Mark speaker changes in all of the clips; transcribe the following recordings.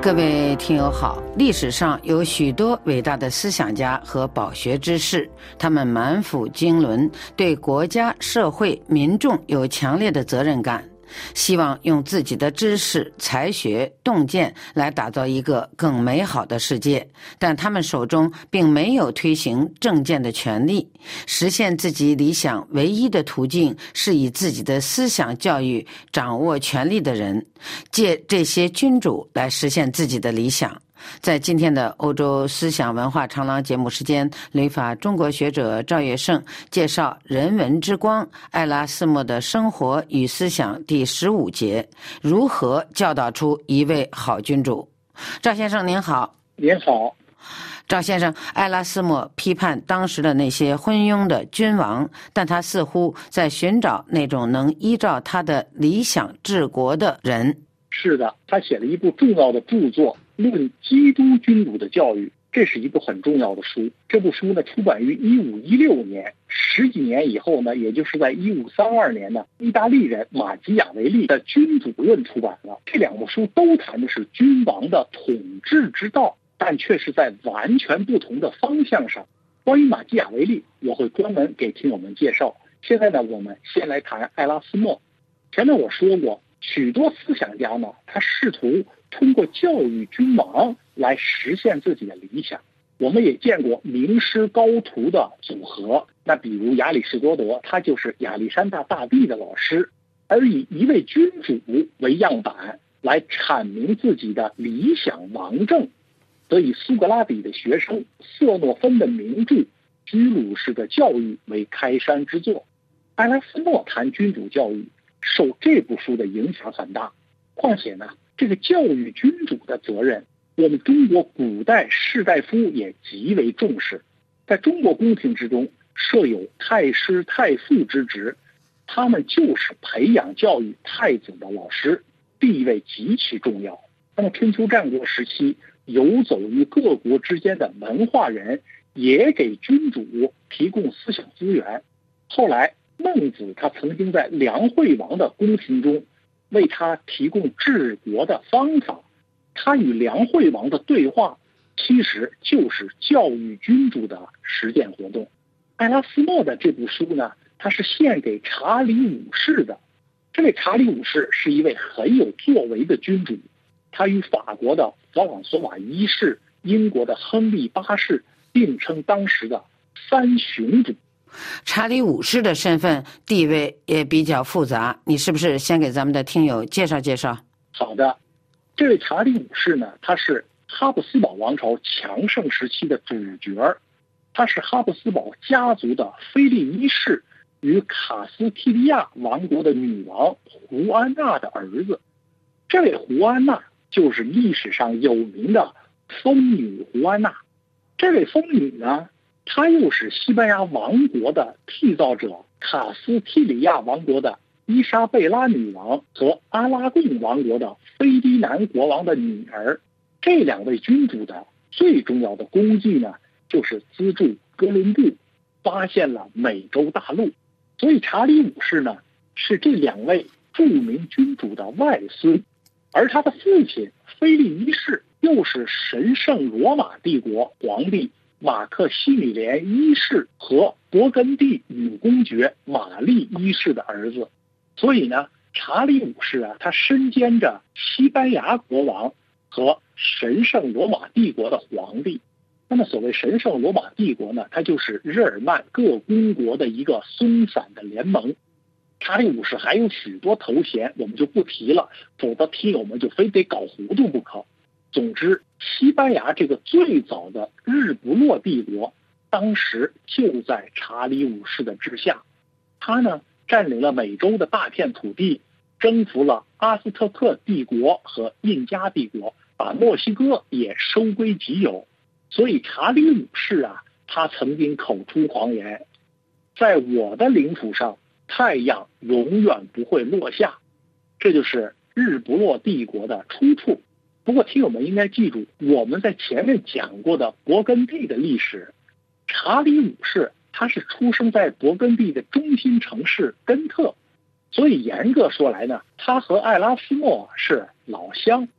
Speaker 1: 各位听友好，历史上有许多伟大的思想家和饱学之士，他们满腹经纶，对国家、社会、民众有强烈的责任感，希望用自己的知识、才学、洞见来打造一个更美好的世界，但他们手中并没有推行政见的权利。实现自己理想唯一的途径是以自己的思想教育掌握权力的人，借这些君主来实现自己的理想。在今天的欧洲思想文化长廊节目时间，旅法中国学者赵月胜介绍人文之光艾拉斯谟的生活与思想第15节，如何教导出一位好君主。赵先生您好。
Speaker 2: 您好。
Speaker 1: 赵先生，艾拉斯谟批判当时的那些昏庸的君王，但他似乎在寻找那种能依照他的理想治国的人。
Speaker 2: 是的，他写了一部重要的著作《论基督君主的教育》，这是一部很重要的书。这部书呢，出版于1516年，10几年以后呢，也就是在1532年呢，意大利人马基雅维利的《君主论》出版了。这两部书都谈的是君王的统治之道，但却是在完全不同的方向上。关于马基雅维利，我会专门给听友们介绍。现在呢，我们先来谈艾拉斯谟。前面我说过，许多思想家呢，他试图通过教育君王来实现自己的理想。我们也见过名师高徒的组合，那比如亚里士多德，他就是亚历山大大帝的老师，而以一位君主为样板来阐明自己的理想王政，则以苏格拉底的学生瑟诺芬的名著《居鲁士的教育》为开山之作。艾拉斯谟谈君主教育，受这部书的影响很大。况且呢，这个教育君主的责任，我们中国古代士大夫也极为重视。在中国宫廷之中，设有太师太傅之职，他们就是培养教育太子的老师，地位极其重要。那么春秋战国时期，游走于各国之间的文化人也给君主提供思想资源。后来孟子他曾经在梁惠王的宫廷中为他提供治国的方法，他与梁惠王的对话其实就是教育君主的实践活动。艾拉斯谟的这部书呢，他是献给查理五世的。这位查理五世是一位很有作为的君主，他与法国的弗朗索瓦一世、英国的亨利八世并称当时的三雄主。
Speaker 1: 查理五世的身份地位也比较复杂，你是不是先给咱们的听友介绍介绍？
Speaker 2: 好的，这位查理五世呢，他是哈布斯堡王朝强盛时期的主角，他是哈布斯堡家族的菲利一世与卡斯蒂利亚王国的女王胡安娜的儿子。这位胡安娜就是历史上有名的疯女胡安娜。这位疯女呢，她又是西班牙王国的缔造者卡斯蒂利亚王国的伊莎贝拉女王和阿拉贡王国的菲迪南国王的女儿。这两位君主的最重要的功绩呢，就是资助哥伦布发现了美洲大陆。所以查理五世呢，是这两位著名君主的外孙，而他的父亲菲利一世又是神圣罗马帝国皇帝马克西米连一世和勃艮第女公爵玛丽一世的儿子。所以呢，查理五世啊，他身兼着西班牙国王和神圣罗马帝国的皇帝。那么所谓神圣罗马帝国呢，它就是日耳曼各公国的一个松散的联盟。查理五世还有许多头衔，我们就不提了，否则听友们就非得搞糊涂不可。总之，西班牙这个最早的日不落帝国，当时就在查理五世的治下。他呢，占领了美洲的大片土地，征服了阿斯特克帝国和印加帝国，把墨西哥也收归己有。所以查理五世啊，他曾经口出狂言，在我的领土上，太阳永远不会落下。这就是日不落帝国的出处。不过听友们应该记住，我们在前面讲过的勃艮第的历史，查理五世他是出生在勃艮第的中心城市根特，所以严格说来呢，他和艾拉斯谟是老乡。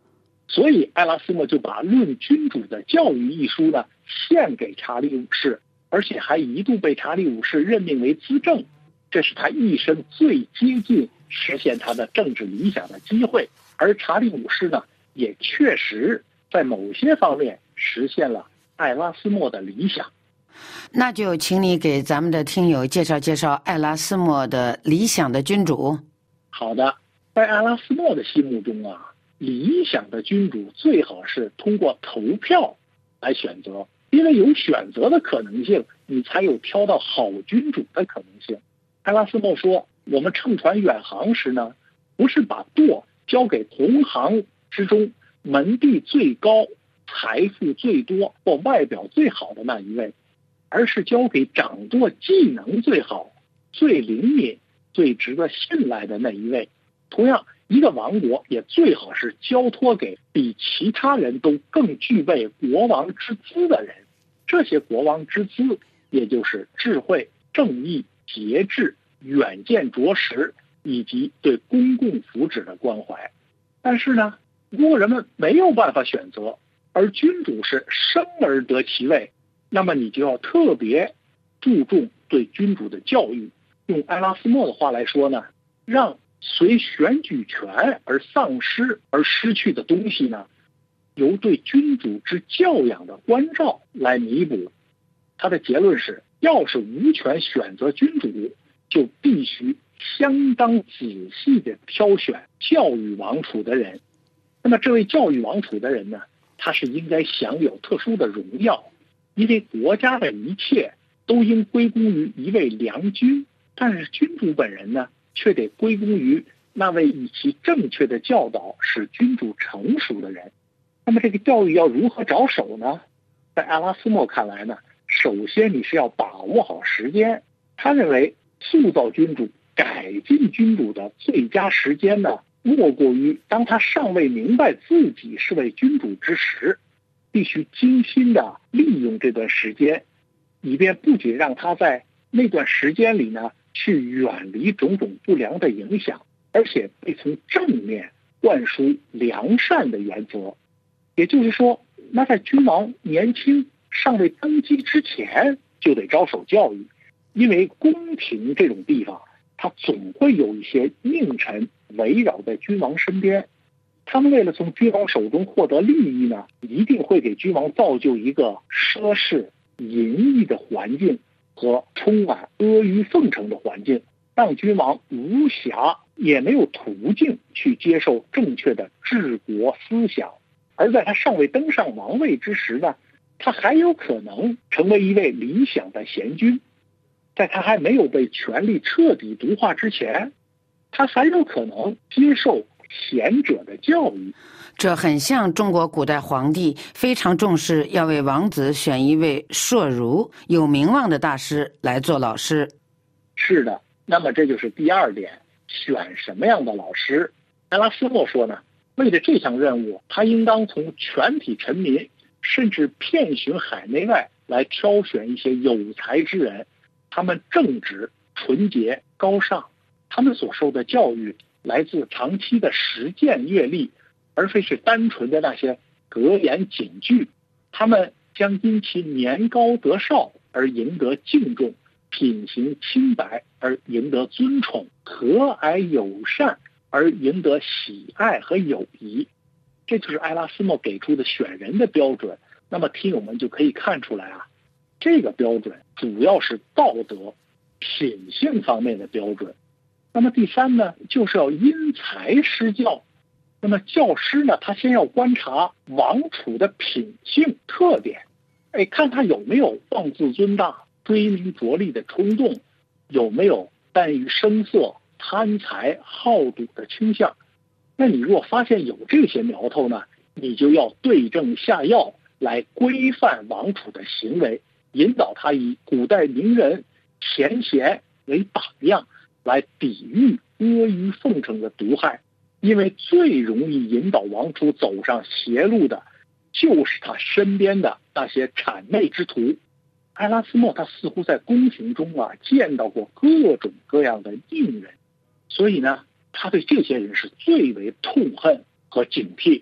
Speaker 2: 所以埃拉斯谟就把《论君主的教育》一书呢献给查理五世，而且还一度被查理五世任命为资政，这是他一生最接近实现他的政治理想的机会。而查理五世呢，也确实在某些方面实现了埃拉斯谟的理想。
Speaker 1: 那就请你给咱们的听友介绍介绍埃拉斯谟的理想的君主。
Speaker 2: 好的，在埃拉斯谟的心目中啊，理想的君主最好是通过投票来选择，因为有选择的可能性，你才有挑到好君主的可能性。埃拉斯谟说，我们乘船远航时呢，不是把舵交给同行之中门第最高、财富最多或外表最好的那一位，而是交给掌舵技能最好、最灵敏、最值得信赖的那一位。同样，一个王国也最好是交托给比其他人都更具备国王之资的人。这些国王之资，也就是智慧、正义、节制、远见卓识以及对公共福祉的关怀。但是呢，如果人们没有办法选择，而君主是生而得其位，那么你就要特别注重对君主的教育。用埃拉斯谟的话来说呢，让随选举权而丧失而失去的东西呢，由对君主之教养的关照来弥补。他的结论是，要是无权选择君主，就必须相当仔细地挑选教育王储的人。那么这位教育王储的人呢，他是应该享有特殊的荣耀，因为国家的一切都应归功于一位良君，但是君主本人呢，却得归功于那位以其正确的教导使君主成熟的人。那么这个教育要如何着手呢？在埃拉斯谟看来呢，首先你是要把握好时间。他认为塑造君主、改进君主的最佳时间呢，莫过于当他尚未明白自己是位君主之时，必须精心的利用这段时间，以便不仅让他在那段时间里呢去远离种种不良的影响，而且被从正面灌输良善的原则。也就是说，那在君王年轻尚未登基之前就得着手教育，因为宫廷这种地方，他总会有一些佞臣围绕在君王身边，他们为了从君王手中获得利益呢，一定会给君王造就一个奢侈淫逸的环境和充满阿谀奉承的环境，让君王无暇也没有途径去接受正确的治国思想。而在他尚未登上王位之时呢，他还有可能成为一位理想的贤君。在他还没有被权力彻底毒化之前，他还有可能接受贤者的教育。
Speaker 1: 这很像中国古代皇帝非常重视要为王子选一位硕儒有名望的大师来做老师。
Speaker 2: 是的，那么这就是第二点，选什么样的老师。埃拉斯谟说呢，为了这项任务，他应当从全体臣民甚至遍寻海内外来挑选一些有才之人，他们正直、纯洁、高尚，他们所受的教育来自长期的实践阅历，而非是单纯的那些格言警句。他们将因其年高德少而赢得敬重，品行清白而赢得尊崇，和蔼友善而赢得喜爱和友谊。这就是埃拉斯谟给出的选人的标准。那么听友们就可以看出来啊，这个标准主要是道德品性方面的标准。那么第三呢，就是要因材施教。那么教师呢，他先要观察王储的品性特点，看他有没有妄自尊大、追名逐利的冲动，有没有耽于声色、贪财好赌的倾向。那你若发现有这些苗头呢，你就要对症下药，来规范王储的行为，引导他以古代名人贤贤为榜样，来抵御阿谀奉承的毒害。因为最容易引导王储走上邪路的，就是他身边的那些谄媚之徒。埃拉斯谟他似乎在宫廷中见到过各种各样的佞人，所以呢，他对这些人是最为痛恨和警惕。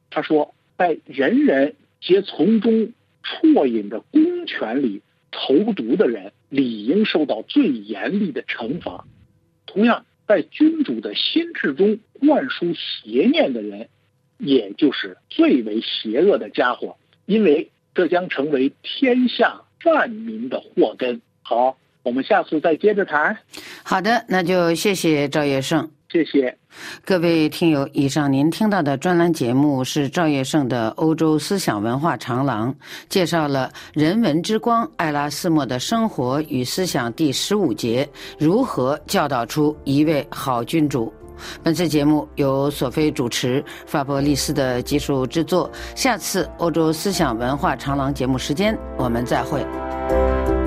Speaker 2: 他说，在人人皆从中啜饮的公权里投毒的人，理应受到最严厉的惩罚。同样，在君主的心智中灌输邪念的人，也就是最为邪恶的家伙，因为这将成为天下万民的祸根。好，我们下次再接着谈。
Speaker 1: 好的，那就谢谢赵业胜。
Speaker 2: 谢谢
Speaker 1: 各位听友，以上您听到的专栏节目是赵业胜的欧洲思想文化长廊，介绍了人文之光艾拉斯谟的生活与思想第15节，如何教导出一位好君主。本次节目由索菲主持，法伯利斯的技术制作。下次欧洲思想文化长廊节目时间，我们再会。